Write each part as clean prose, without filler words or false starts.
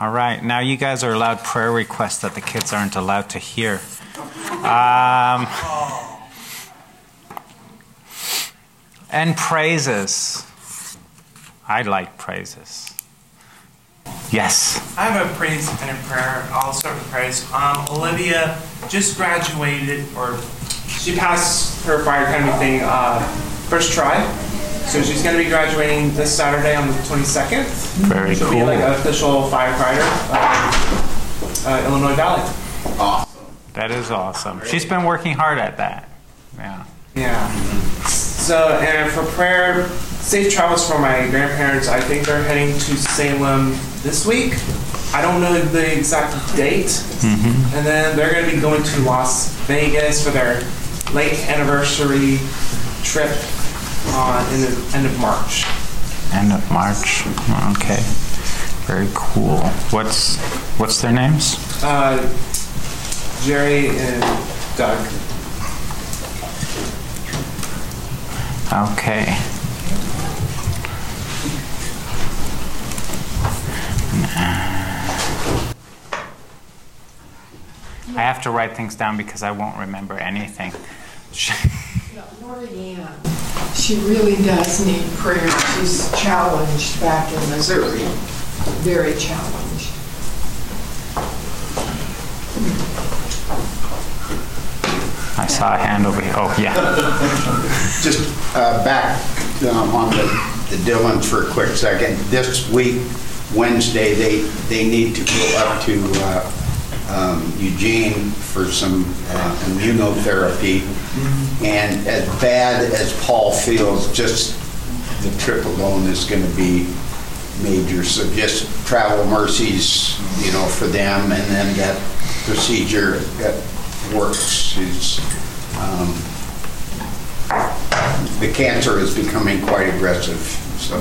All right, now you guys are allowed prayer requests that the kids aren't allowed to hear. And praises. I like praises. Yes. I have a praise and a prayer. I'll start with praise. Olivia just graduated, or she passed her fire academy thing first try. So she's going to be graduating this Saturday on the 22nd. Very She'll cool. be like an official firefighter Illinois Valley. Awesome. That is awesome. She's been working hard at that. Yeah. Yeah. So, and for prayer, safe travels for my grandparents. I think they're heading to Salem this week. I don't know the exact date. Mm-hmm. And then they're going to be going to Las Vegas for their late anniversary trip in the end of March. End of March. Okay. Very cool. What's their names? Jerry and Doug. Okay. I have to write things down because I won't remember anything. Lorianne, she really does need prayer. She's challenged back in Missouri. Very challenged. I saw a hand over here. Oh, yeah. Just back on the Dillons for a quick second. This week, Wednesday, they need to go up to Eugene for some immunotherapy. And as bad as Paul feels, just the trip alone is going to be major. So just travel mercies, for them, and then that procedure that works is the cancer is becoming quite aggressive. So.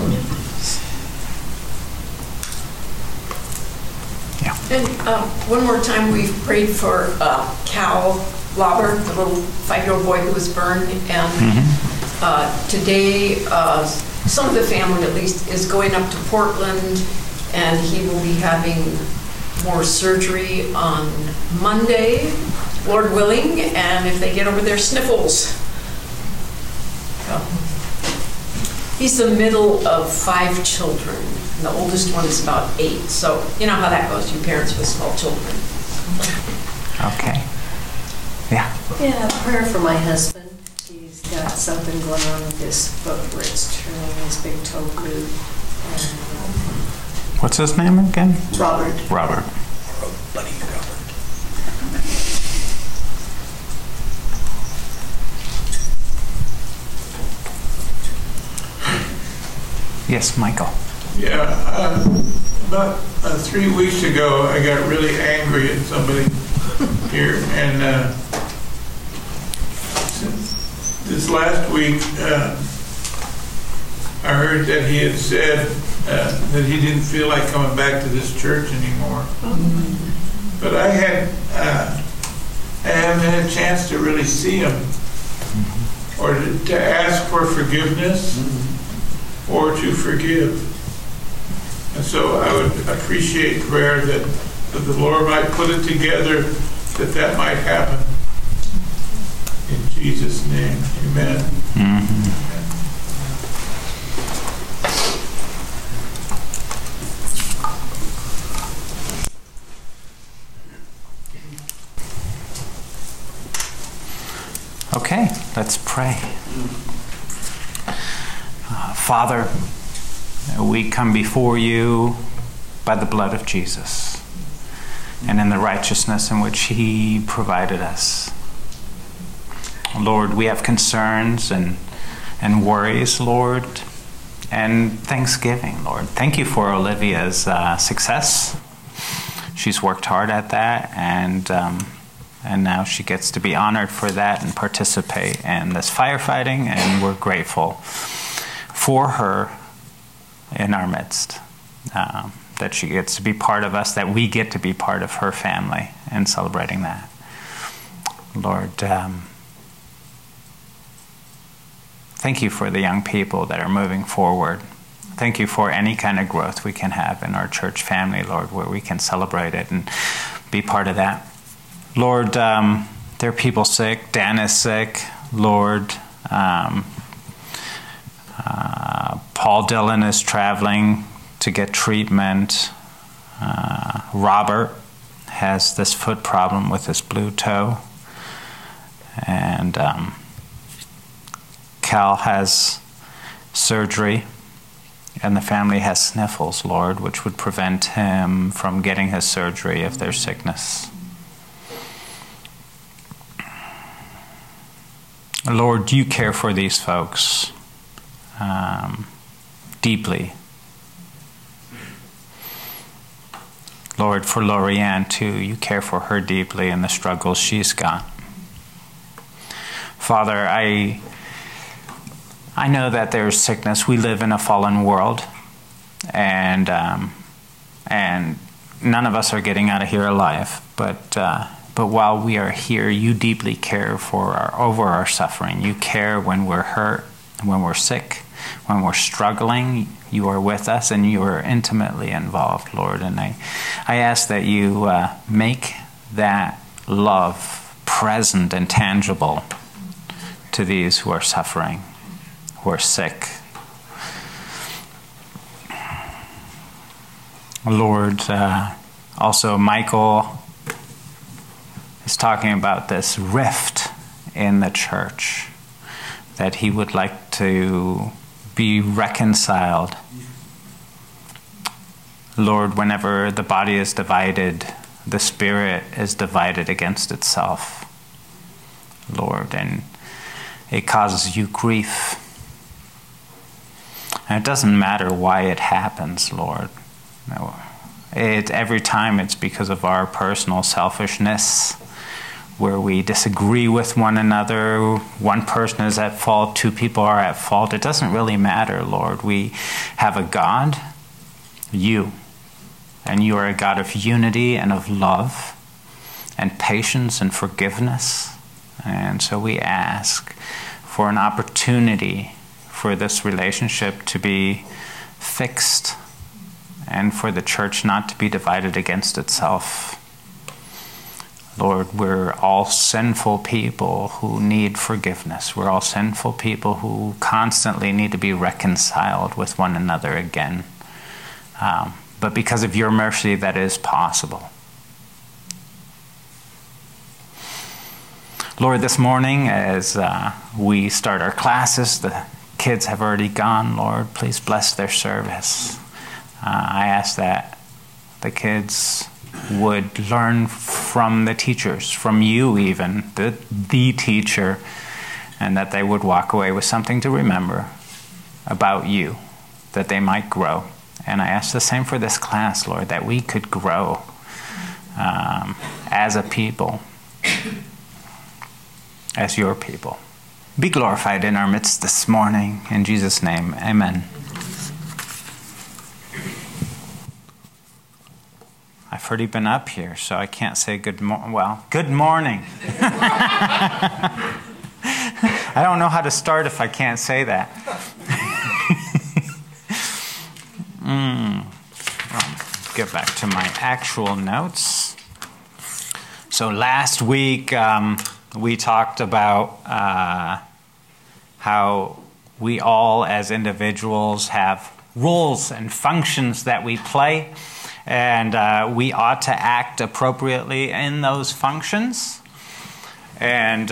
Yeah. And one more time, we've prayed for Cal Lauber, the little 5-year-old boy who was burned, and today some of the family at least is going up to Portland, and he will be having more surgery on Monday, Lord willing, and if they get over their sniffles. So, he's the middle of 5 children, and the oldest one is about 8, so you know how that goes, you parents with small children. Okay. Yeah. Yeah, prayer for my husband. He's got something going on with his foot where it's turning his big toe blue. What's his name again? Robert. Robert. Buddy Robert. Yes, Michael. Yeah, about 3 weeks ago, I got really angry at somebody here, and this last week, I heard that he had said that he didn't feel like coming back to this church anymore. But I haven't had a chance to really see him, or to ask for forgiveness, or to forgive. And so I would appreciate prayer that the Lord might put it together, that might happen. In Jesus' name, amen. Mm-hmm. Okay, let's pray. Father, we come before you by the blood of Jesus and in the righteousness in which he provided us. Lord, we have concerns and worries, Lord, and thanksgiving, Lord. Thank you for Olivia's success. She's worked hard at that, and now she gets to be honored for that and participate in this firefighting, and we're grateful for her in our midst, that she gets to be part of us, that we get to be part of her family in celebrating that. Lord, thank you for the young people that are moving forward Thank you for any kind of growth we can have in our church family, Lord, where we can celebrate it and be part of that. Lord, there are people sick. Dan is sick. Lord, Paul Dillon is traveling to get treatment. Robert has this foot problem with his blue toe. And Cal has surgery. And the family has sniffles, Lord, which would prevent him from getting his surgery if there's sickness. Lord, you care for these folks deeply. Lord, for Lorianne too, you care for her deeply and the struggles she's got. Father, I know that there's sickness. We live in a fallen world, and none of us are getting out of here alive. But while we are here, you deeply care over our suffering. You care when we're hurt, when we're sick, when we're struggling. You are with us, and you are intimately involved, Lord. And I ask that you make that love present and tangible to these who are suffering, who are sick. Lord, also Michael is talking about this rift in the church, that he would like to be reconciled. Lord, whenever the body is divided, the spirit is divided against itself, Lord, and it causes you grief. And it doesn't matter why it happens, Lord. No. Every time it's because of our personal selfishness, where we disagree with one another. One person is at fault, two people are at fault. It doesn't really matter, Lord. We have a God, you, and you are a God of unity and of love and patience and forgiveness. And so we ask for an opportunity for this relationship to be fixed and for the church not to be divided against itself. Lord, we're all sinful people who need forgiveness. We're all sinful people who constantly need to be reconciled with one another again. But because of your mercy, that is possible. Lord, this morning as we start our classes, the kids have already gone. Lord, please bless their service. I ask that the kids would learn from the teachers, from you even, the teacher, and that they would walk away with something to remember about you, that they might grow. And I ask the same for this class, Lord, that we could grow as a people, as your people. Be glorified in our midst this morning. In Jesus' name, amen. I've already been up here, so I can't say good morning. Well, good morning. I don't know how to start if I can't say that. Get back to my actual notes. So last week we talked about how we all as individuals have roles and functions that we play. And we ought to act appropriately in those functions. And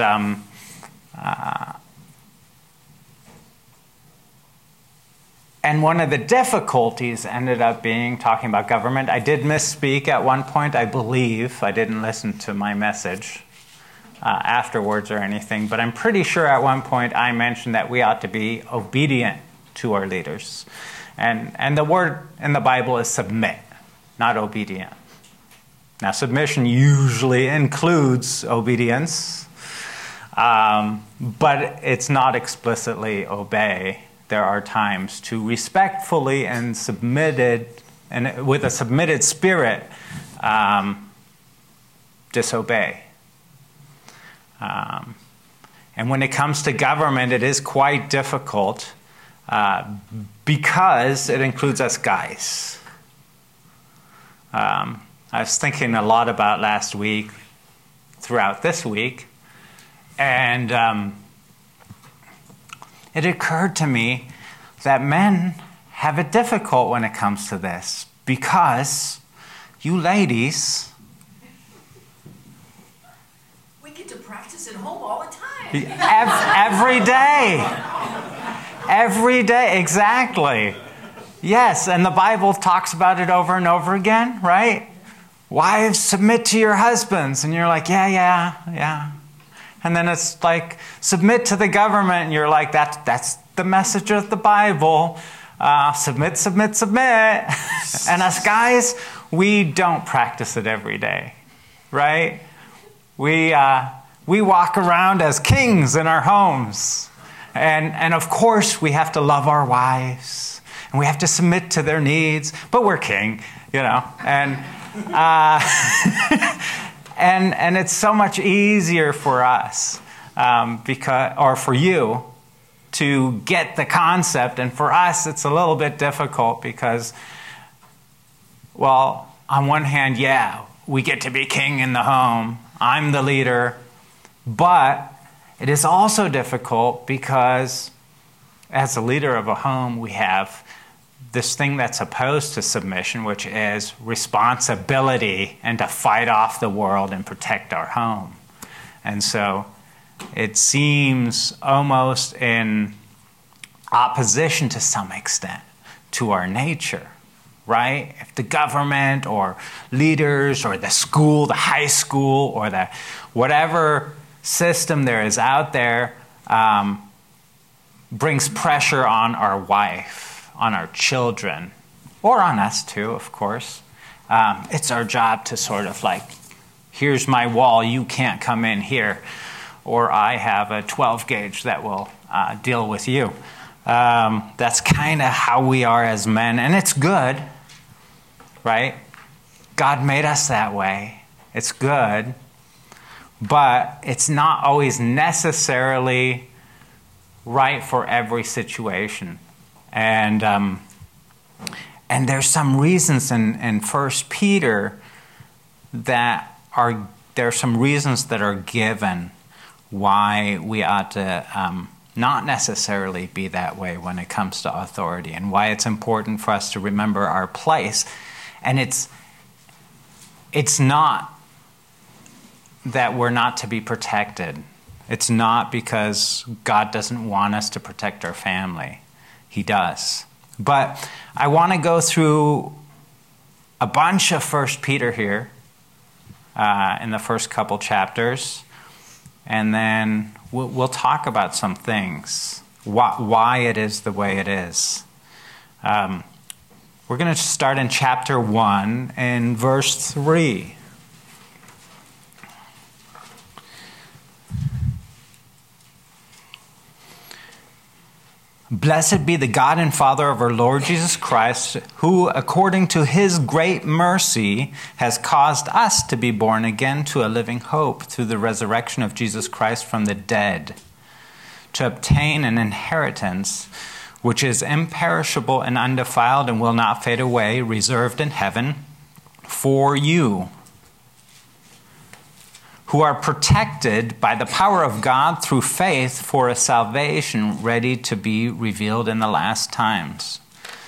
one of the difficulties ended up being talking about government. I did misspeak at one point, I believe. I didn't listen to my message afterwards or anything. But I'm pretty sure at one point I mentioned that we ought to be obedient to our leaders. And the word in the Bible is submit, not obedient. Now, submission usually includes obedience, but it's not explicitly obey. There are times to respectfully and with a submitted spirit, disobey. And when it comes to government, it is quite difficult because it includes us guys. I was thinking a lot about last week, throughout this week, and it occurred to me that men have it difficult when it comes to this, because you ladies, We get to practice at home all the time. every day. Every day, exactly. Yes, and the Bible talks about it over and over again, right? Wives, submit to your husbands. And you're like, yeah. And then it's like, submit to the government. And you're like, that's the message of the Bible. Submit. And us guys, we don't practice it every day, right? We walk around as kings in our homes. And of course, we have to love our wives. And we have to submit to their needs. But we're king, And and it's so much easier for us, or for you, to get the concept. And for us, it's a little bit difficult because, well, on one hand, we get to be king in the home. I'm the leader. But it is also difficult because as a leader of a home, we have this thing that's opposed to submission, which is responsibility and to fight off the world and protect our home. And so it seems almost in opposition to some extent to our nature, right? If the government or leaders or the school, the high school, or the whatever system there is out there brings pressure on our wife, on our children, or on us too, of course. It's our job to sort of like, here's my wall, you can't come in here, or I have a 12 gauge that will deal with you. That's kind of how we are as men, and it's good, right? God made us that way. It's good, but it's not always necessarily right for every situation. And there's some reasons in 1 Peter there are some reasons that are given why we ought to not necessarily be that way when it comes to authority, and why it's important for us to remember our place. And it's not that we're not to be protected. It's not because God doesn't want us to protect our family. He does. But I want to go through a bunch of 1 Peter here in the first couple chapters, and then we'll talk about some things, why it is the way it is. We're going to start in chapter 1 in verse 3. Blessed be the God and Father of our Lord Jesus Christ, who, according to his great mercy, has caused us to be born again to a living hope through the resurrection of Jesus Christ from the dead, to obtain an inheritance which is imperishable and undefiled and will not fade away, reserved in heaven for you, who are protected by the power of God through faith for a salvation ready to be revealed in the last times.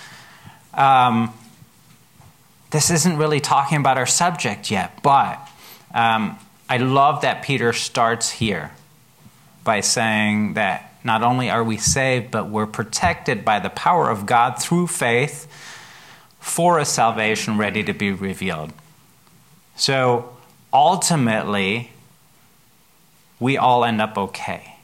This isn't really talking about our subject yet, but I love that Peter starts here by saying that not only are we saved, but we're protected by the power of God through faith for a salvation ready to be revealed. So ultimately, we all end up okay.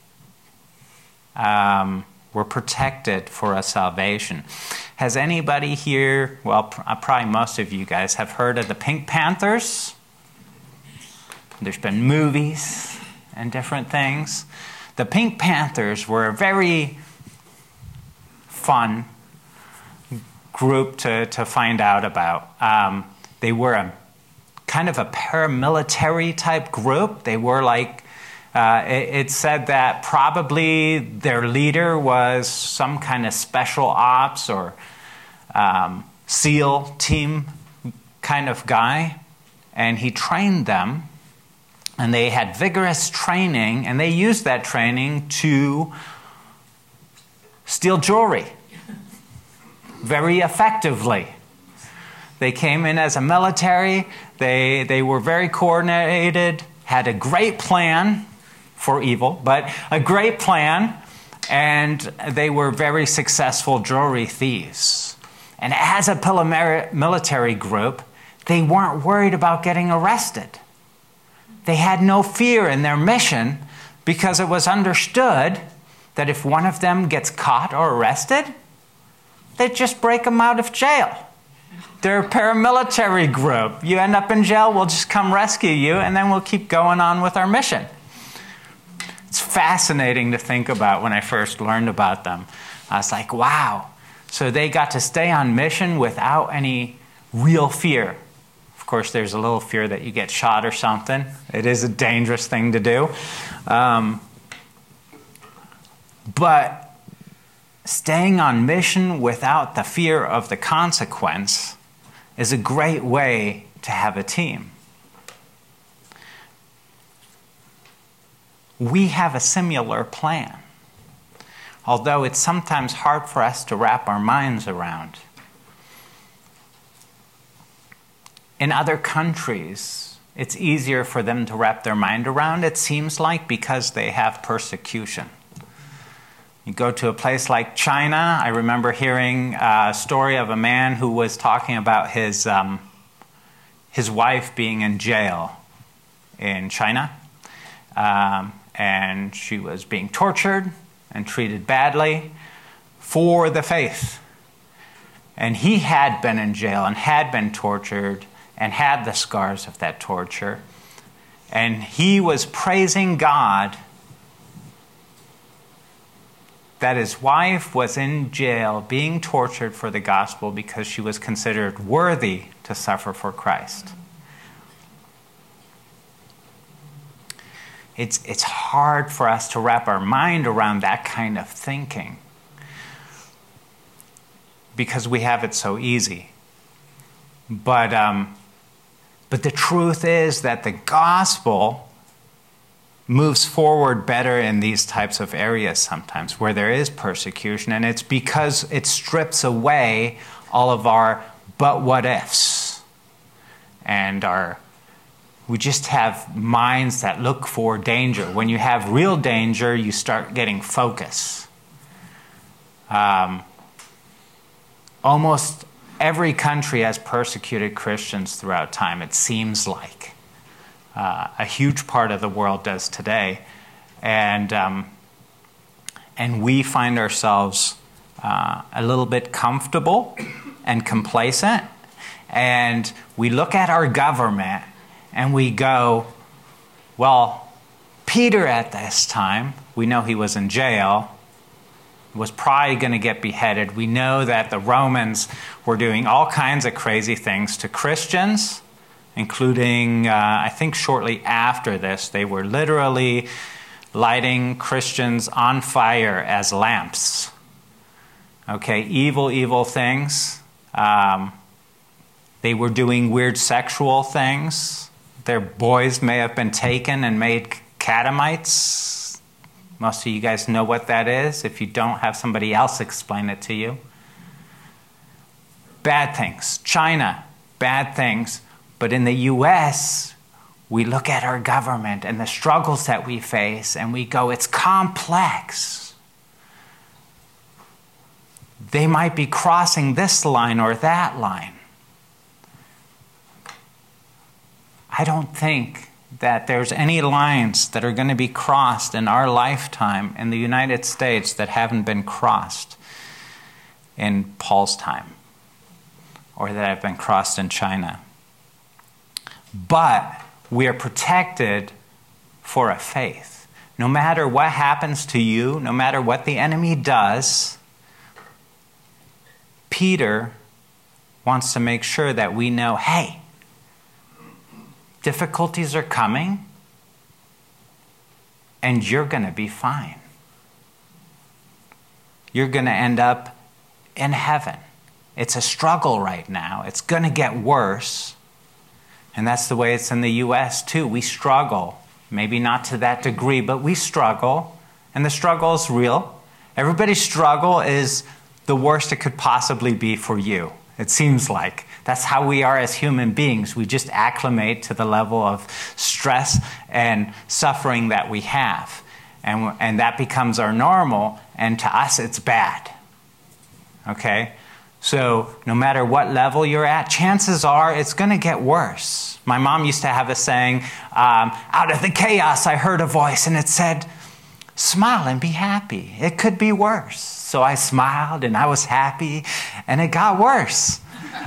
We're protected for a salvation. Has anybody here, well, probably most of you guys, have heard of the Pink Panthers? There's been movies and different things. The Pink Panthers were a very fun group to find out about. They were a kind of a paramilitary type group. They were like It said that probably their leader was some kind of special ops or SEAL team kind of guy, and he trained them, and they had vigorous training, and they used that training to steal jewelry very effectively. They came in as a military, they were very coordinated, had a great plan for evil, but a great plan, and they were very successful jewelry thieves. And as a military group, they weren't worried about getting arrested. They had no fear in their mission because it was understood that if one of them gets caught or arrested, they'd just break them out of jail. They're a paramilitary group. You end up in jail, we'll just come rescue you, and then we'll keep going on with our mission. It's fascinating to think about when I first learned about them. I was like, wow. So they got to stay on mission without any real fear. Of course, there's a little fear that you get shot or something. It is a dangerous thing to do. But staying on mission without the fear of the consequence is a great way to have a team. We have a similar plan, although it's sometimes hard for us to wrap our minds around. In other countries, it's easier for them to wrap their mind around, it seems like, because they have persecution. You go to a place like China. I remember hearing a story of a man who was talking about his wife being in jail in China. And she was being tortured and treated badly for the faith. And he had been in jail and had been tortured and had the scars of that torture. And he was praising God that his wife was in jail being tortured for the gospel because she was considered worthy to suffer for Christ. It's hard for us to wrap our mind around that kind of thinking because we have it so easy. But the truth is that the gospel moves forward better in these types of areas sometimes where there is persecution, and it's because it strips away all of our but what ifs and we just have minds that look for danger. When you have real danger, you start getting focus. Almost every country has persecuted Christians throughout time, it seems like. A huge part of the world does today. And we find ourselves a little bit comfortable and complacent. And we look at our government and we go, well, Peter at this time, we know he was in jail, was probably going to get beheaded. We know that the Romans were doing all kinds of crazy things to Christians, including, I think shortly after this, they were literally lighting Christians on fire as lamps. Okay, evil, evil things. They were doing weird sexual things. Their boys may have been taken and made catamites. Most of you guys know what that is. If you don't, have somebody else explain it to you. Bad things. China, bad things. But in the U.S., we look at our government and the struggles that we face and we go, it's complex. They might be crossing this line or that line. I don't think that there's any lines that are going to be crossed in our lifetime in the United States that haven't been crossed in Paul's time or that have been crossed in China. But we are protected for a faith. No matter what happens to you, no matter what the enemy does, Peter wants to make sure that we know, hey, difficulties are coming. and you're going to be fine. You're going to end up in heaven. It's a struggle right now. It's going to get worse. And that's the way it's in the U.S. too. We struggle. Maybe not to that degree, but we struggle. And the struggle is real. Everybody's struggle is the worst it could possibly be for you. It seems like. That's how we are as human beings. We just acclimate to the level of stress and suffering that we have. And that becomes our normal, and to us it's bad. Okay? So no matter what level you're at, chances are it's going to get worse. My mom used to have a saying, out of the chaos I heard a voice and it said, smile and be happy. It could be worse. So I smiled and I was happy and it got worse.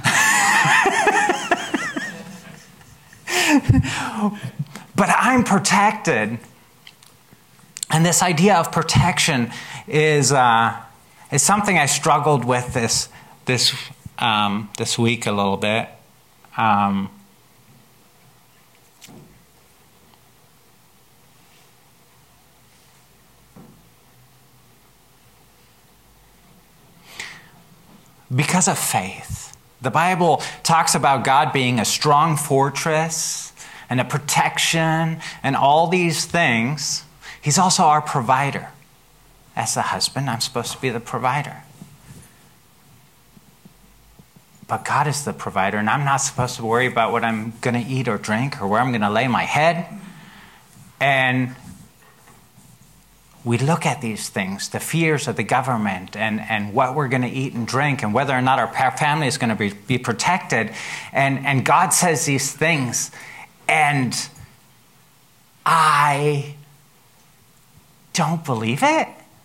But I'm protected. And this idea of protection is something I struggled with this week a little bit. Because of faith. The Bible talks about God being a strong fortress and a protection and all these things. He's also our provider. As the husband, I'm supposed to be the provider. But God is the provider, and I'm not supposed to worry about what I'm going to eat or drink or where I'm going to lay my head. And we look at these things, the fears of the government and what we're going to eat and drink and whether or not our family is going to be protected. And God says these things, and I don't believe it.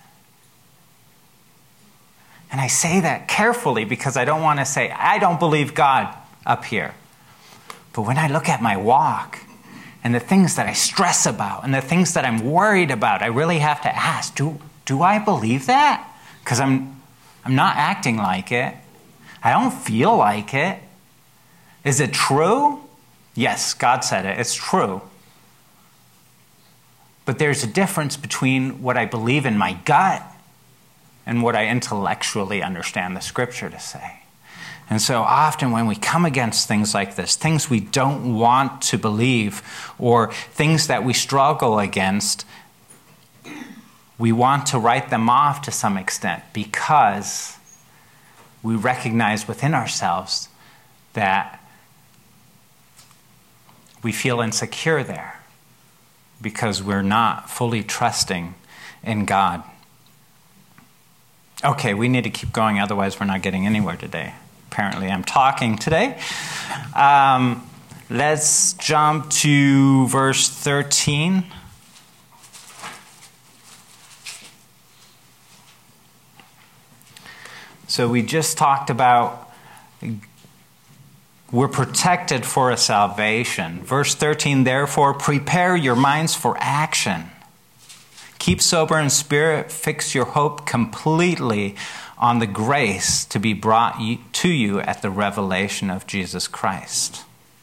And I say that carefully because I don't want to say, I don't believe God up here. But when I look at my walk and the things that I stress about and the things that I'm worried about, I really have to ask, do I believe that? Because I'm not acting like it. I don't feel like it. Is it true? Yes, God said it. It's true. But there's a difference between what I believe in my gut and what I intellectually understand the Scripture to say. And so often when we come against things like this, things we don't want to believe or things that we struggle against, we want to write them off to some extent because we recognize within ourselves that we feel insecure there because we're not fully trusting in God. Okay, we need to keep going, otherwise we're not getting anywhere today. Apparently I'm talking today. Let's jump to verse 13. So we just talked about we're protected for a salvation. Verse 13, therefore prepare your minds for action. Keep sober in spirit, fix your hope completely on the grace to be brought to you at the revelation of Jesus Christ.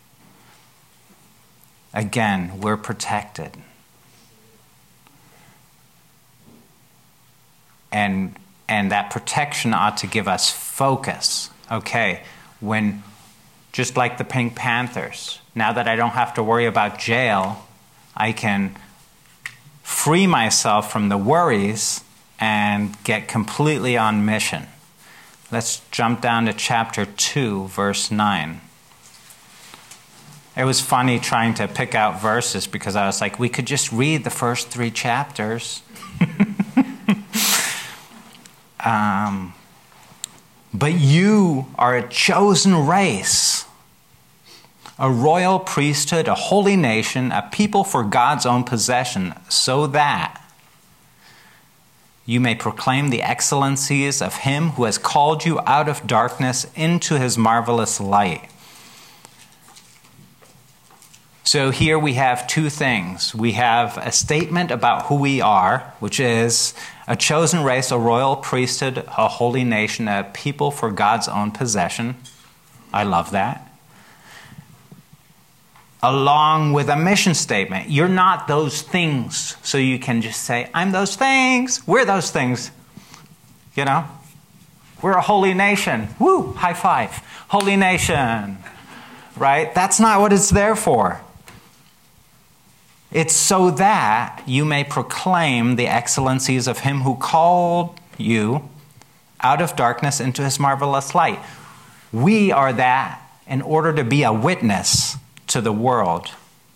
Again, we're protected. And that protection ought to give us focus. Okay, when, just like the Pink Panthers, now that I don't have to worry about jail, I can free myself from the worries and get completely on mission. Let's jump down to chapter 2, verse 9. It was funny trying to pick out verses because I was like, we could just read the first 3 chapters. But you are a chosen race, a royal priesthood, a holy nation, a people for God's own possession, so that you may proclaim the excellencies of Him who has called you out of darkness into His marvelous light. So here we have 2 things. We have a statement about who we are, which is a chosen race, a royal priesthood, a holy nation, a people for God's own possession. I love that. along with a mission statement. You're not those things, so you can just say, I'm those things. We're those things. You know? We're a holy nation. Woo! High five. Holy nation. Right? That's not what it's there for. It's so that you may proclaim the excellencies of him who called you out of darkness into his marvelous light. We are that in order to be a witness to the world.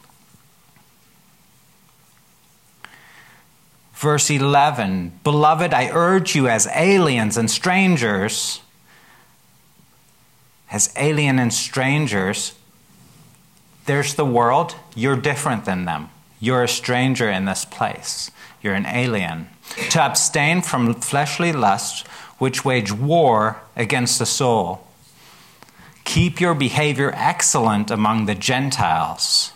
Verse 11, Beloved, I urge you as aliens and strangers, there's the world, you're different than them. You're a stranger in this place. You're an alien. To abstain from fleshly lusts which wage war against the soul. Keep your behavior excellent among the Gentiles,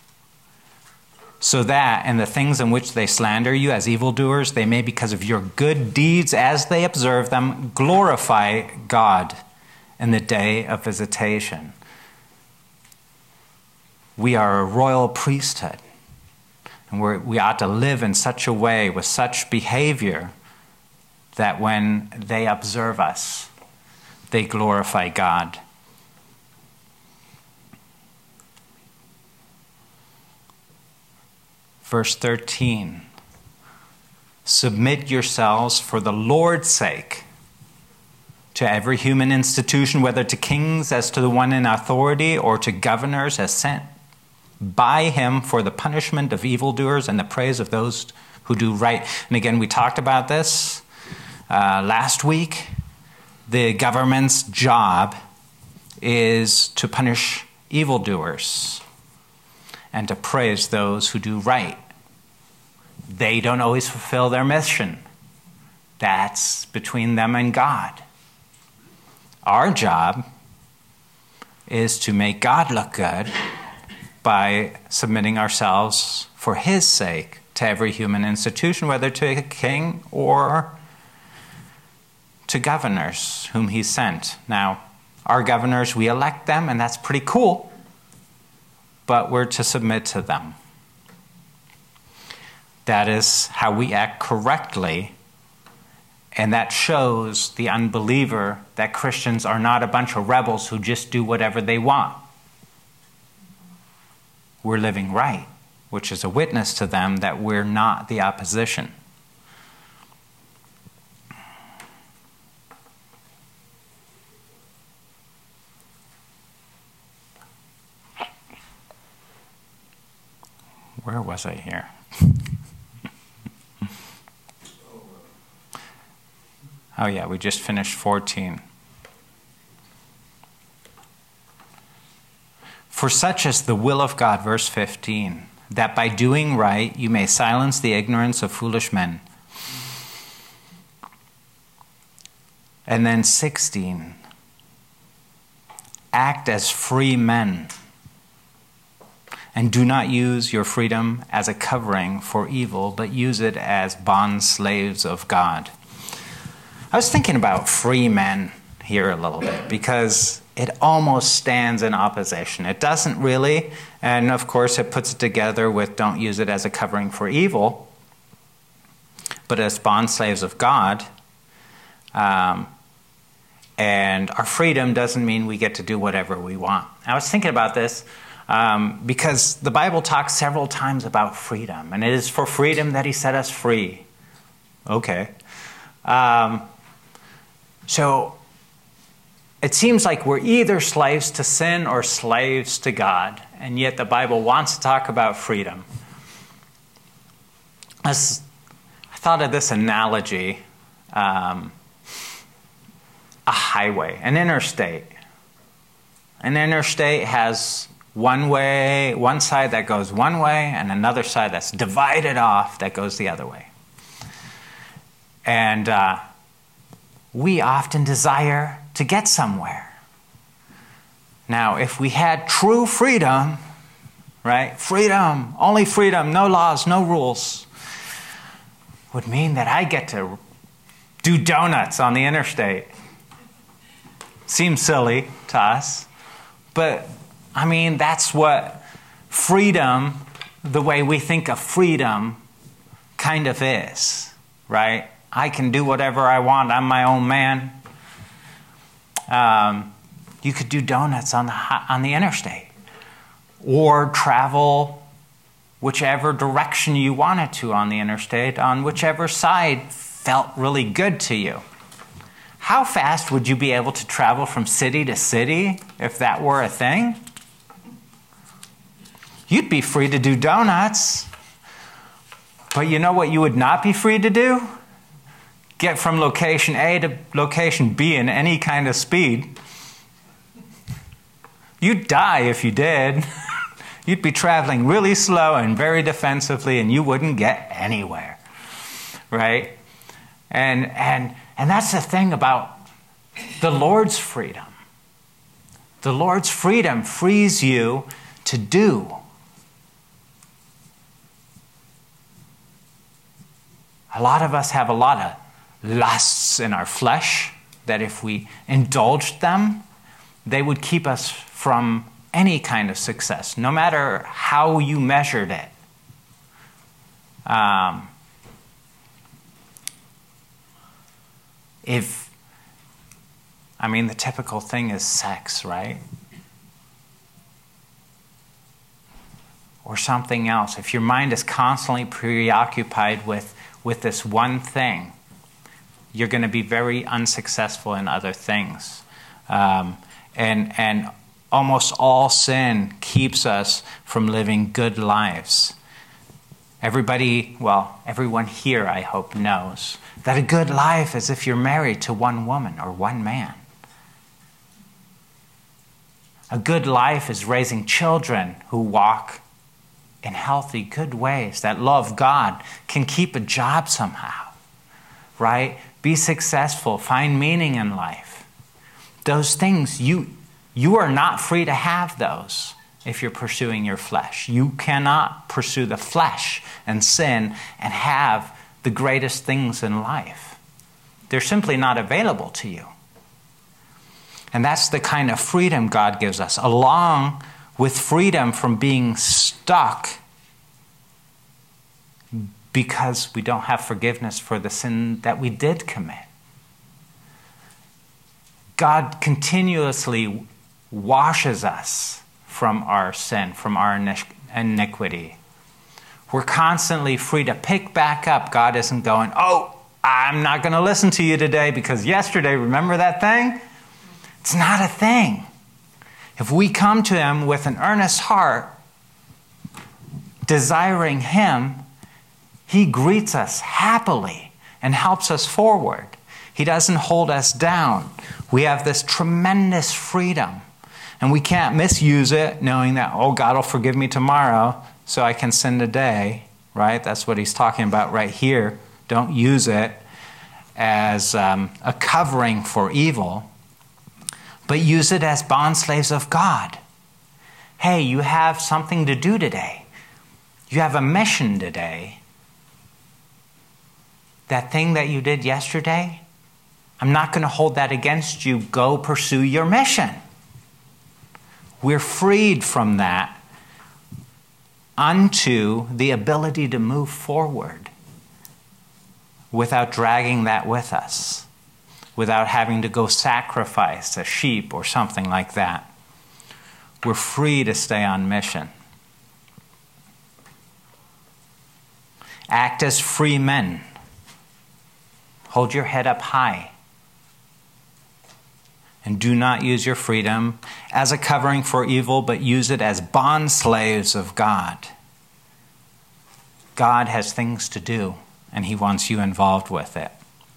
so that in the things in which they slander you as evildoers, they may, because of your good deeds as they observe them, glorify God in the day of visitation. We are a royal priesthood, and we ought to live in such a way, with such behavior, that when they observe us, they glorify God. Verse 13, Submit yourselves for the Lord's sake to every human institution, whether to kings as to the one in authority, or to governors as sent by him for the punishment of evildoers and the praise of those who do right. And again, we talked about this last week. The government's job is to punish evildoers and to praise those who do right. They don't always fulfill their mission. That's between them and God. Our job is to make God look good by submitting ourselves for his sake to every human institution, whether to a king or to governors whom he sent. Now, our governors, we elect them, and that's pretty cool, but we're to submit to them. That is how we act correctly, and that shows the unbeliever that Christians are not a bunch of rebels who just do whatever they want. We're living right, which is a witness to them that we're not the opposition. Where was I here? Oh yeah, we just finished 14. For such is the will of God, verse 15, that by doing right you may silence the ignorance of foolish men. And then 16, act as free men, and do not use your freedom as a covering for evil, but use it as bond slaves of God. I was thinking about free men here a little bit, because it almost stands in opposition. It doesn't really, and of course it puts it together with don't use it as a covering for evil, but as bond slaves of God. And our freedom doesn't mean we get to do whatever we want. I was thinking about this because the Bible talks several times about freedom, and it is for freedom that he set us free. Okay. So it seems like we're either slaves to sin or slaves to God, and yet the Bible wants to talk about freedom. I thought of this analogy, a highway, an interstate. An interstate has one side that goes one way, and another side that's divided off that goes the other way. And we often desire to get somewhere. Now, if we had true freedom, right? Freedom, only freedom, no laws, no rules, would mean that I get to do donuts on the interstate. Seems silly to us, but I mean, that's what freedom, the way we think of freedom, kind of is, right? I can do whatever I want. I'm my own man. You could do donuts on the interstate, or travel whichever direction you wanted to on the interstate, on whichever side felt really good to you. How fast would you be able to travel from city to city if that were a thing? You'd be free to do donuts. But you know what you would not be free to do? Get from location A to location B in any kind of speed. You'd die if you did. You'd be traveling really slow and very defensively, and you wouldn't get anywhere, right? And that's the thing about the Lord's freedom. The Lord's freedom frees you to do. A lot of us have a lot of lusts in our flesh that if we indulged them, they would keep us from any kind of success, no matter how you measured it. The typical thing is sex, right? Or something else. If your mind is constantly preoccupied with this one thing, you're going to be very unsuccessful in other things. And almost all sin keeps us from living good lives. Everyone here, I hope, knows that a good life is if you're married to one woman or one man. A good life is raising children who walk in healthy, good ways, that love God, can keep a job somehow, right? Be successful, find meaning in life. Those things, you are not free to have those if you're pursuing your flesh. You cannot pursue the flesh and sin and have the greatest things in life. They're simply not available to you. And that's the kind of freedom God gives us, along with freedom from being stuck because we don't have forgiveness for the sin that we did commit. God continuously washes us from our sin, from our iniquity. We're constantly free to pick back up. God isn't going, oh, I'm not going to listen to you today because yesterday, remember that thing? It's not a thing. If we come to Him with an earnest heart, desiring Him, He greets us happily and helps us forward. He doesn't hold us down. We have this tremendous freedom, and we can't misuse it knowing that, oh, God will forgive me tomorrow, so I can sin today, right? That's what He's talking about right here. Don't use it as a covering for evil, but use it as bondslaves of God. Hey, you have something to do today. You have a mission today. That thing that you did yesterday, I'm not going to hold that against you. Go pursue your mission. We're freed from that unto the ability to move forward without dragging that with us, without having to go sacrifice a sheep or something like that. We're free to stay on mission. Act as free men. Hold your head up high. And do not use your freedom as a covering for evil, but use it as bondslaves of God. God has things to do, and He wants you involved with it.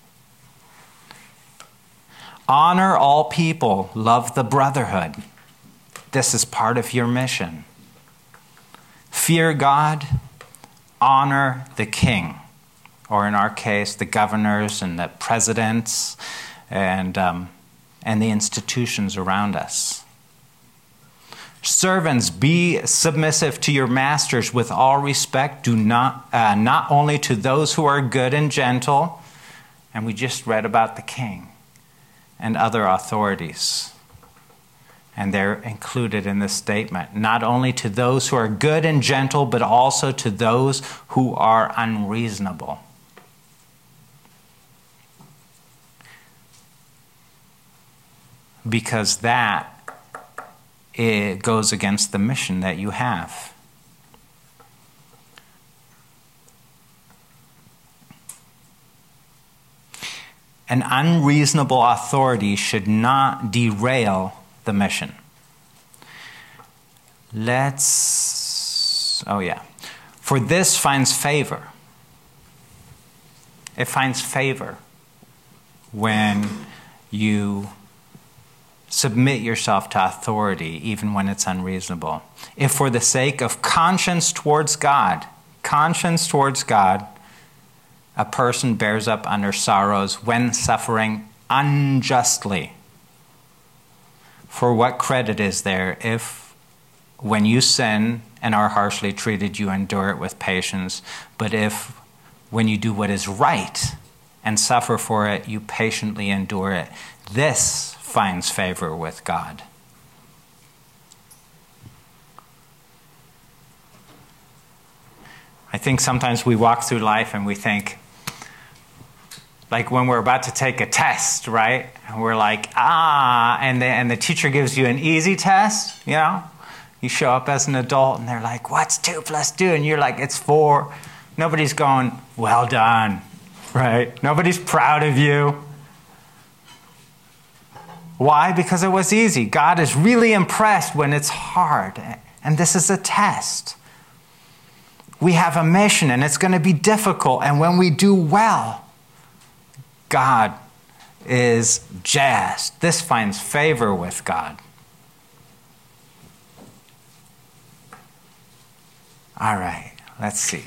Honor all people. Love the brotherhood. This is part of your mission. Fear God. Honor the king. Or in our case, the governors and the presidents and the institutions around us. Servants, be submissive to your masters with all respect. Do not only to those who are good and gentle, and we just read about the king and other authorities. And they're included in this statement, not only to those who are good and gentle, but also to those who are unreasonable. Because that it goes against the mission that you have. An unreasonable authority should not derail the mission. For this finds favor. It finds favor when you submit yourself to authority, even when it's unreasonable. If for the sake of conscience towards God, a person bears up under sorrows when suffering unjustly. For what credit is there if, when you sin and are harshly treated, you endure it with patience, but if, when you do what is right and suffer for it, you patiently endure it? This finds favor with God. I think sometimes we walk through life and we think, like when we're about to take a test, right? And we're like, and the teacher gives you an easy test, you know? You show up as an adult and they're like, what's 2 + 2? And you're like, it's 4. Nobody's going, well done, right? Nobody's proud of you. Why? Because it was easy. God is really impressed when it's hard. And this is a test. We have a mission and it's going to be difficult. And when we do well, God is jazzed. This finds favor with God. All right, let's see.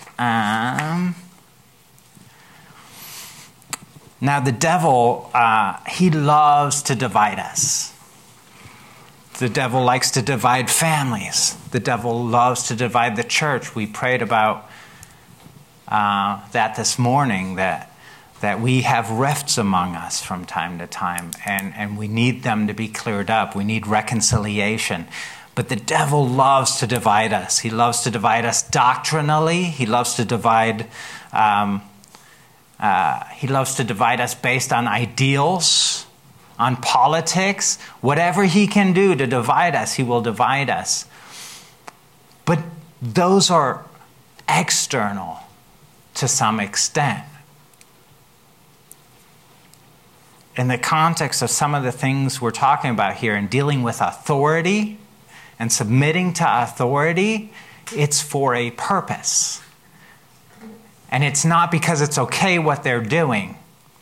Now the devil, he loves to divide us. The devil likes to divide families. The devil loves to divide the church. We prayed about that this morning, that we have rifts among us from time to time, and we need them to be cleared up. We need reconciliation. But the devil loves to divide us. He loves to divide us doctrinally. He loves to divide us based on ideals, on politics. Whatever he can do to divide us, he will divide us. But those are external to some extent. In the context of some of the things we're talking about here and dealing with authority and submitting to authority, it's for a purpose. And it's not because it's okay what they're doing,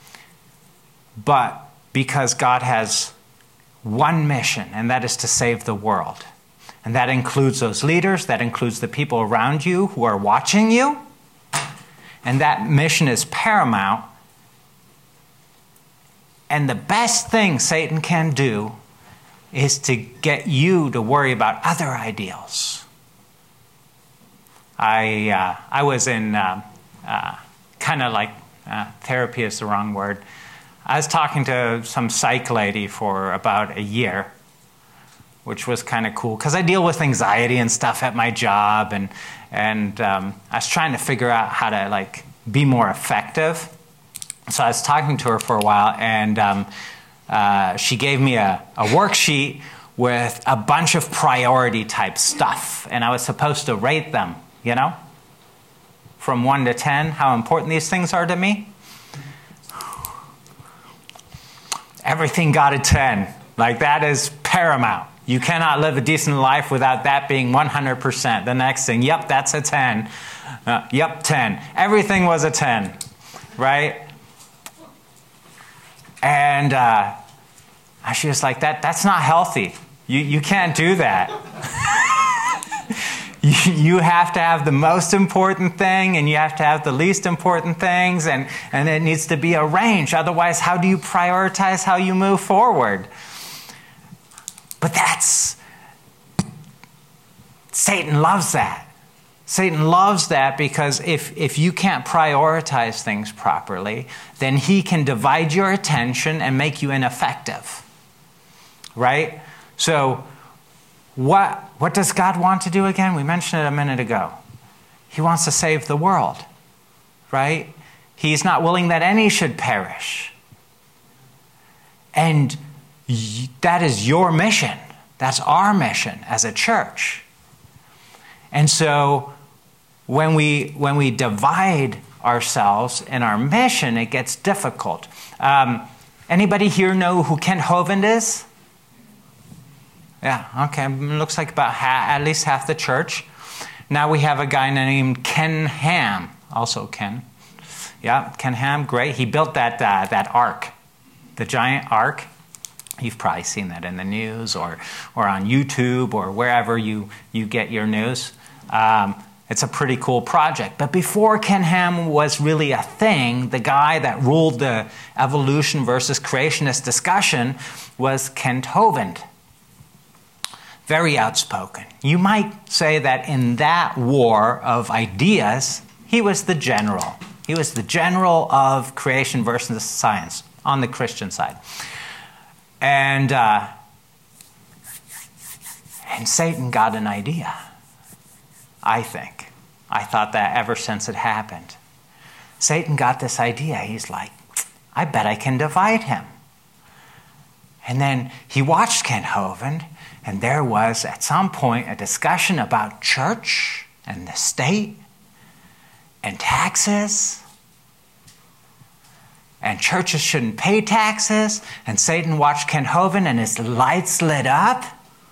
but because God has one mission, and that is to save the world. And that includes those leaders, that includes the people around you who are watching you. And that mission is paramount. And the best thing Satan can do is to get you to worry about other ideals. I was in kind of like therapy is the wrong word. I was talking to some psych lady for about a year, which was kind of cool because I deal with anxiety and stuff at my job, and I was trying to figure out how to like be more effective. So I was talking to her for a while, and she gave me a worksheet with a bunch of priority type stuff, and I was supposed to rate them, you know, from 1 to 10, how important these things are to me. Everything got a 10. Like, that is paramount. You cannot live a decent life without that being 100%. The next thing, yep, that's a 10. Yep, 10. Everything was a 10, right? And she was like, that's not healthy. You can't do that. You have to have the most important thing, and you have to have the least important things, and it needs to be a range. Otherwise, how do you prioritize how you move forward? But Satan loves that. Satan loves that because if you can't prioritize things properly, then he can divide your attention and make you ineffective, right? So what does God want to do again? We mentioned it a minute ago. He wants to save the world, right? He's not willing that any should perish. And that is your mission. That's our mission as a church. And so when we divide ourselves in our mission, it gets difficult. Anybody here know who Kent Hovind is? Yeah, okay. Looks like about at least half the church. Now we have a guy named Ken Ham, also Ken. Yeah, Ken Ham, great. He built that ark, the giant ark. You've probably seen that in the news or on YouTube or wherever you get your news. It's a pretty cool project. But before Ken Ham was really a thing, the guy that ruled the evolution versus creationist discussion was Kent Hovind. Very outspoken. You might say that in that war of ideas, he was the general. He was the general of creation versus science on the Christian side. And Satan got an idea, I think. I thought that ever since it happened. Satan got this idea. He's like, I bet I can divide him. And then he watched Kent Hovind, and there was, at some point, a discussion about church and the state and taxes. And churches shouldn't pay taxes. And Satan watched Kent Hovind, and his lights lit up.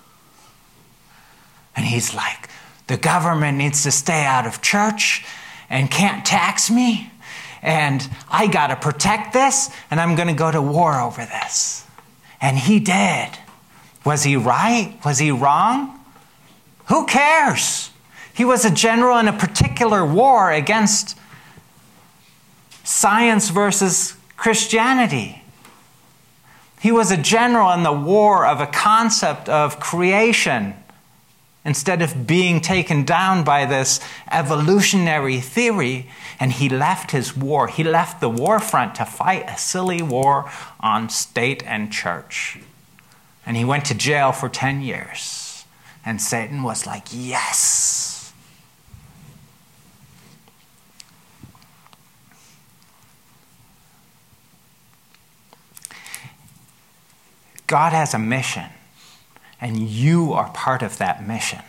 And he's like, the government needs to stay out of church and can't tax me. And I got to protect this, and I'm going to go to war over this. And he did. Was he right? Was he wrong? Who cares? He was a general in a particular war against science versus Christianity. He was a general in the war of a concept of creation instead of being taken down by this evolutionary theory. And he left his war. He left the war front to fight a silly war on state and church. And he went to jail for 10 years. And Satan was like, yes. God has a mission, and you are part of that mission.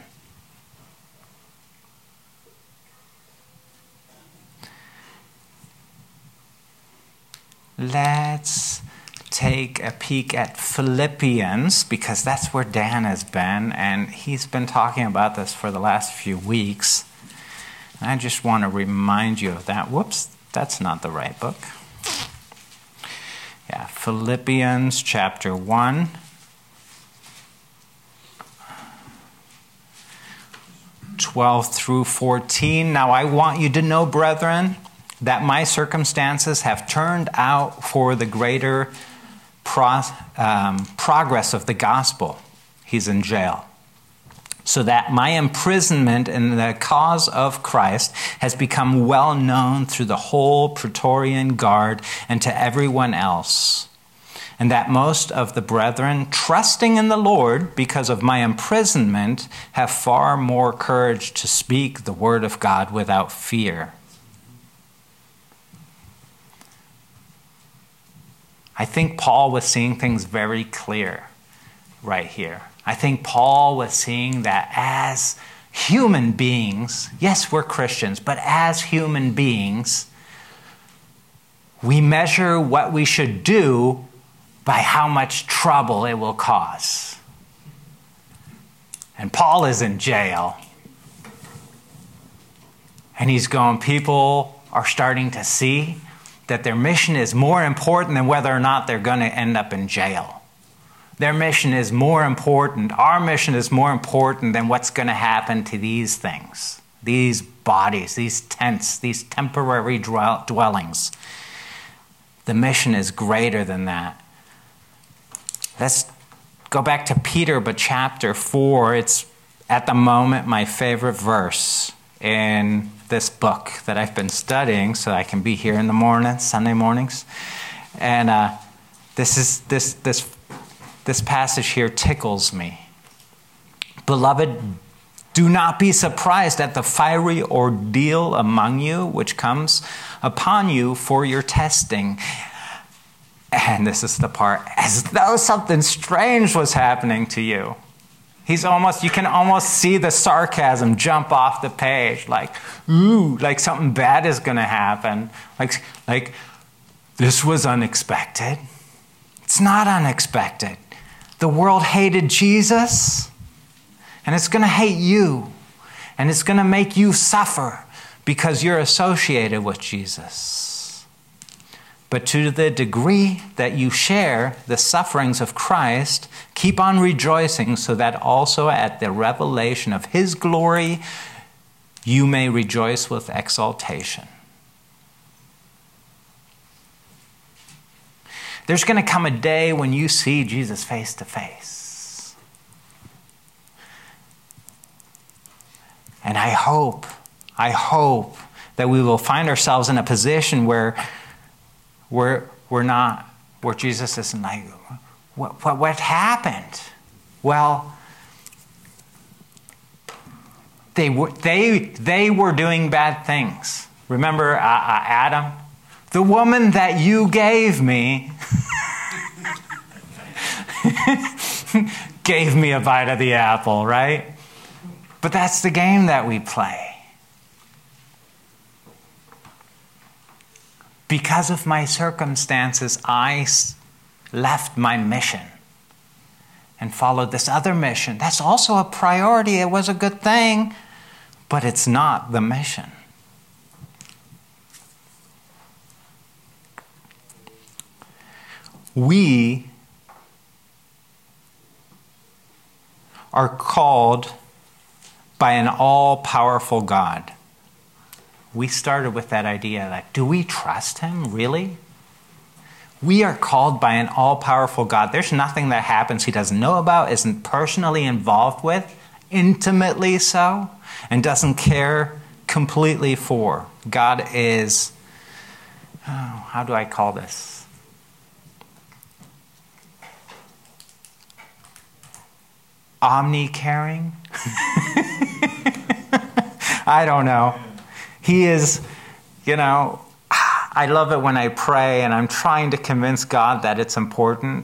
Let's take a peek at Philippians, because that's where Dan has been, and he's been talking about this for the last few weeks. And I just want to remind you of that. Whoops, that's not the right book. Yeah, Philippians chapter 1. 12 through 14. Now I want you to know, brethren, that my circumstances have turned out for the greater progress of the gospel. He's in jail. So that my imprisonment in the cause of Christ has become well known through the whole Praetorian Guard and to everyone else. And that most of the brethren, trusting in the Lord because of my imprisonment, have far more courage to speak the word of God without fear. I think Paul was seeing things very clear right here. I think Paul was seeing that as human beings, yes, we're Christians, but as human beings, we measure what we should do by how much trouble it will cause. And Paul is in jail. And he's going, people are starting to see that their mission is more important than whether or not they're going to end up in jail. Their mission is more important. Our mission is more important than what's going to happen to these things, these bodies, these tents, these temporary dwellings. The mission is greater than that. Let's go back to Peter, but chapter 4. It's at the moment my favorite verse in this book that I've been studying so I can be here in the morning, Sunday mornings. And this this passage here tickles me. Beloved, do not be surprised at the fiery ordeal among you, which comes upon you for your testing. And this is the part, as though something strange was happening to you. You can almost see the sarcasm jump off the page, like, ooh, like something bad is going to happen. Like, this was unexpected. It's not unexpected. The world hated Jesus, and it's going to hate you, and it's going to make you suffer because you're associated with Jesus. But to the degree that you share the sufferings of Christ, keep on rejoicing so that also at the revelation of his glory, you may rejoice with exultation. There's going to come a day when you see Jesus face to face. And I hope that we will find ourselves in a position where Jesus isn't like, what happened? Well, they were doing bad things. Remember Adam? The woman that you gave me gave me a bite of the apple, right? But that's the game that we play. Because of my circumstances, I left my mission and followed this other mission. That's also a priority. It was a good thing, but it's not the mission. We are called by an all-powerful God. We started with that idea, like, do we trust him, really? We are called by an all-powerful God. There's nothing that happens he doesn't know about, isn't personally involved with, intimately so, and doesn't care completely for. God is, how do I call this? Omni-caring? I don't know. He is, I love it when I pray and I'm trying to convince God that it's important.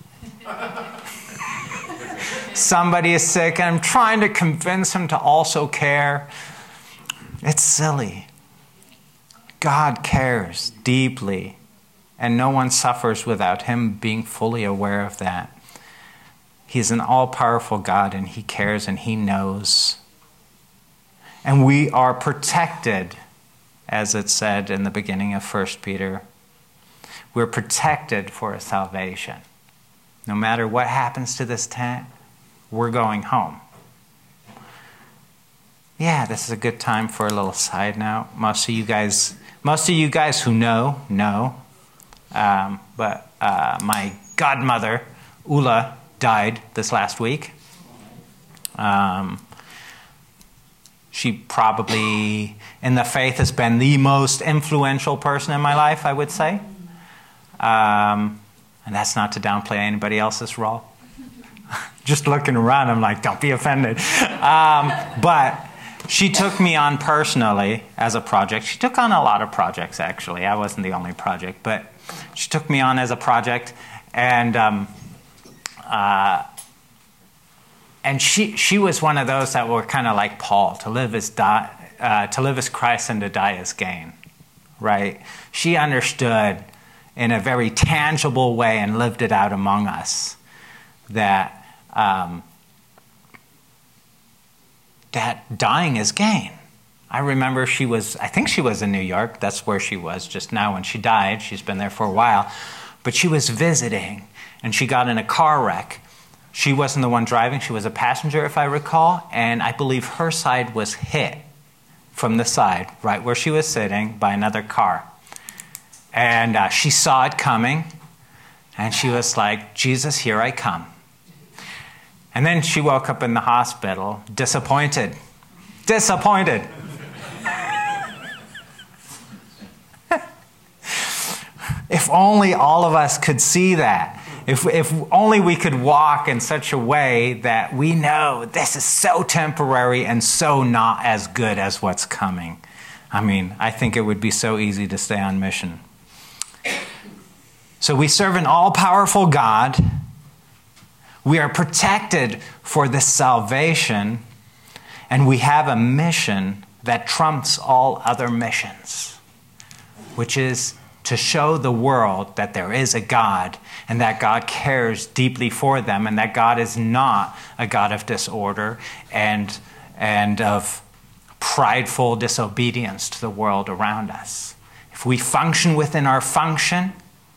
Somebody is sick and I'm trying to convince him to also care. It's silly. God cares deeply, and no one suffers without him being fully aware of that. He's an all-powerful God, and he cares and he knows. And we are protected, as it said in the beginning of 1 Peter. We're protected for a salvation. No matter what happens to this tent, we're going home. Yeah, this is a good time for a little side note. Most of you guys who know. But my godmother, Ula, died this last week. She probably, in the faith, has been the most influential person in my life, I would say. And that's not to downplay anybody else's role. Just looking around, I'm like, don't be offended. But she took me on personally as a project. She took on a lot of projects, actually. I wasn't the only project, but she took me on as a project. And she was one of those that were kind of like Paul, to live as Christ and to die as gain, right? She understood in a very tangible way and lived it out among us that that dying is gain. I remember I think she was in New York. That's where she was just now when she died. She's been there for a while. But she was visiting, and she got in a car wreck. She wasn't the one driving. She was a passenger, if I recall. And I believe her side was hit from the side, right where she was sitting, by another car. And she saw it coming, and she was like, Jesus, here I come. And then she woke up in the hospital, disappointed. If only all of us could see that. if only we could walk in such a way that we know this is so temporary and so not as good as what's coming. I mean, I think it would be so easy to stay on mission. So we serve an all-powerful God. We are protected for this salvation, and we have a mission that trumps all other missions, which is to show the world that there is a God and that God cares deeply for them and that God is not a God of disorder and of prideful disobedience to the world around us. If we function within our function,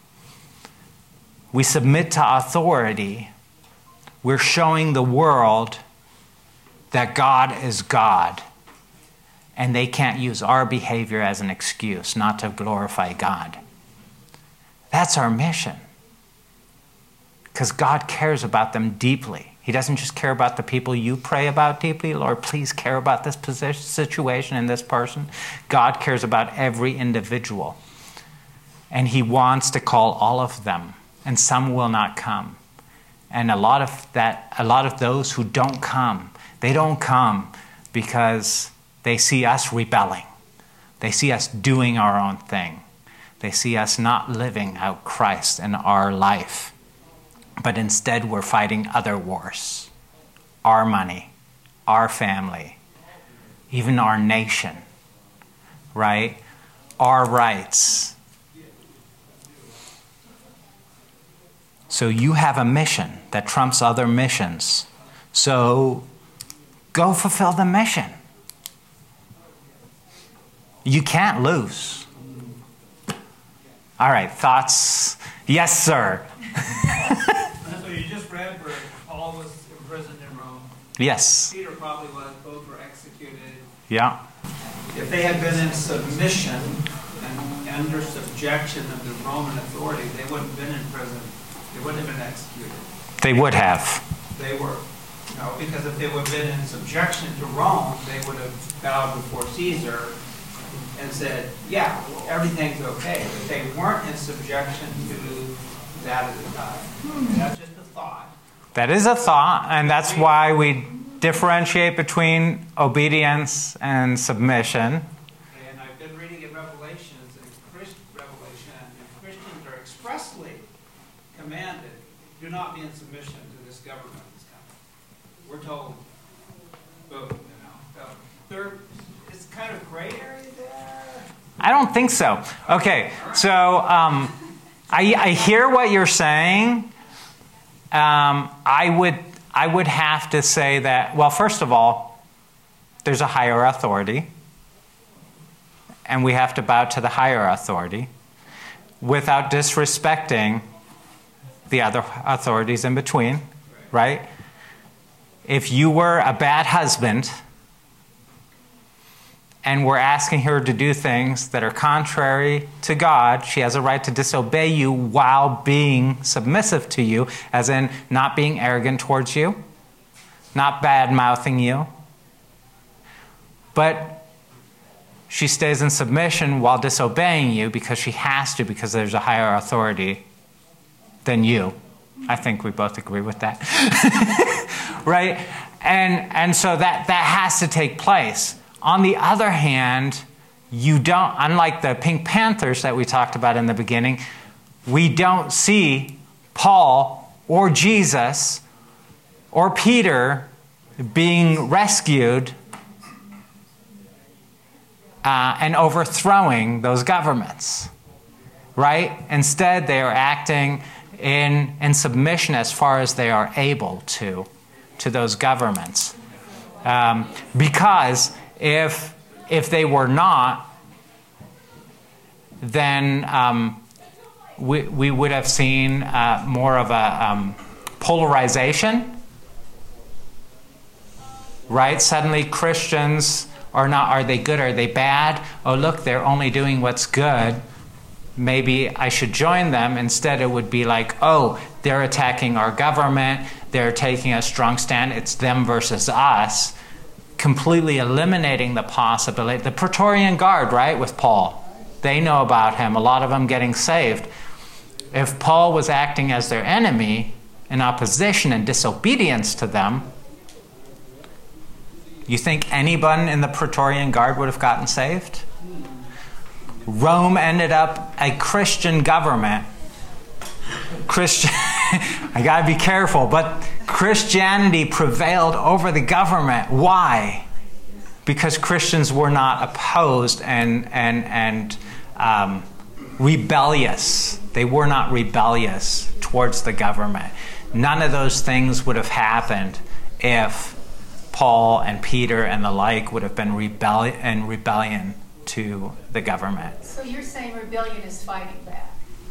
we submit to authority, we're showing the world that God is God, and they can't use our behavior as an excuse not to glorify God. That's our mission. Because God cares about them deeply. He doesn't just care about the people you pray about deeply. Lord, please care about this situation and this person. God cares about every individual. And he wants to call all of them. And some will not come. And a lot of those who don't come, they don't come because they see us rebelling. They see us doing our own thing. They see us not living out Christ in our life. But instead we're fighting other wars. Our money, our family, even our nation, right? Our rights. So you have a mission that trumps other missions. So go fulfill the mission. You can't lose. All right, thoughts? Yes, sir. So you just read where Paul was imprisoned in Rome. Yes. Peter probably was. Both were executed. Yeah. If they had been in submission and under subjection of the Roman authority, they wouldn't have been in prison. They wouldn't have been executed. They would have. They were. No, because if they would have been in subjection to Rome, they would have bowed before Caesar and said, yeah, everything's okay. But they weren't in subjection to that at the time. That's just a thought. That is a thought, and that's why we differentiate between obedience and submission. And I've been reading in Revelations, and Christians are expressly commanded, do not be in submission to this government that's coming. We're told, both, So it's kind of gray area there. I don't think so. Okay, so I hear what you're saying. I would have to say that, well, first of all, there's a higher authority, and we have to bow to the higher authority without disrespecting the other authorities in between, right? If you were a bad husband and we're asking her to do things that are contrary to God, she has a right to disobey you while being submissive to you, as in not being arrogant towards you, not bad-mouthing you. But she stays in submission while disobeying you because she has to, because there's a higher authority than you. I think we both agree with that. Right? And so that has to take place. On the other hand, you don't, unlike the Pink Panthers that we talked about in the beginning, we don't see Paul or Jesus or Peter being rescued and overthrowing those governments, right? Instead, they are acting in submission as far as they are able to those governments. Because if they were not, then we would have seen more of a polarization, right? Suddenly Christians are they good, are they bad? Oh, look, they're only doing what's good. Maybe I should join them. Instead, it would be like, oh, they're attacking our government. They're taking a strong stand. It's them versus us. Completely eliminating the possibility. The Praetorian Guard, right, with Paul. They know about him. A lot of them getting saved. If Paul was acting as their enemy in opposition and disobedience to them, you think anyone in the Praetorian Guard would have gotten saved? Rome ended up a Christian government. I gotta be careful, but Christianity prevailed over the government. Why? Because Christians were not opposed and rebellious. They were not rebellious towards the government. None of those things would have happened if Paul and Peter and the like would have been in rebellion to the government. So you're saying rebellion is fighting back?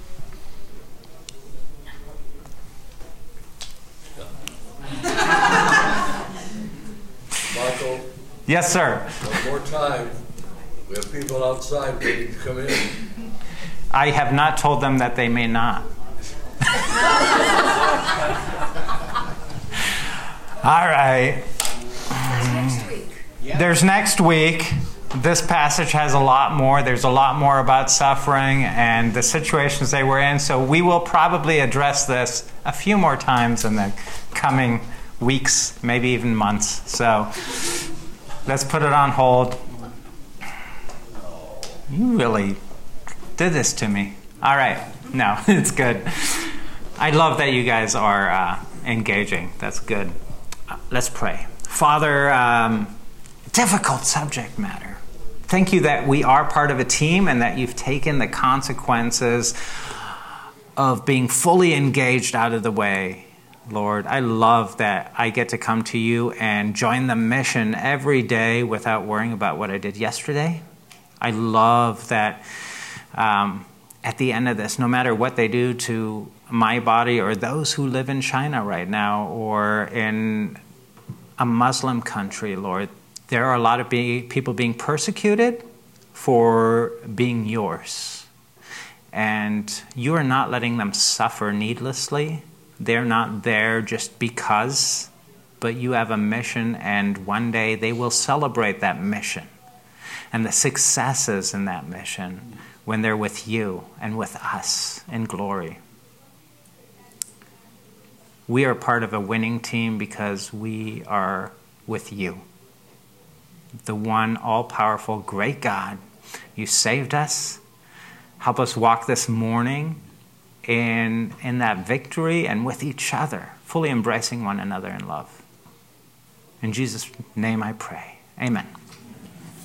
Michael? Yes, sir. One more time. We have people outside waiting to come in. I have not told them that they may not. All right. Next week. There's next week. This passage has a lot more. There's a lot more about suffering and the situations they were in. So we will probably address this a few more times in the coming weeks, maybe even months. So let's put it on hold. You really did this to me. All right. No, it's good. I love that you guys are engaging. That's good. Let's pray. Father, difficult subject matter. Thank you that we are part of a team and that you've taken the consequences of being fully engaged out of the way. Lord, I love that I get to come to you and join the mission every day without worrying about what I did yesterday. I love that at the end of this, no matter what they do to my body or those who live in China right now or in a Muslim country, Lord, there are a lot of people being persecuted for being yours. And you are not letting them suffer needlessly. They're not there just because, but you have a mission, and one day they will celebrate that mission and the successes in that mission when they're with you and with us in glory. We are part of a winning team because we are with you, the one all-powerful, great God. You saved us. Help us walk this morning in that victory and with each other, fully embracing one another in love. In Jesus' name I pray. Amen.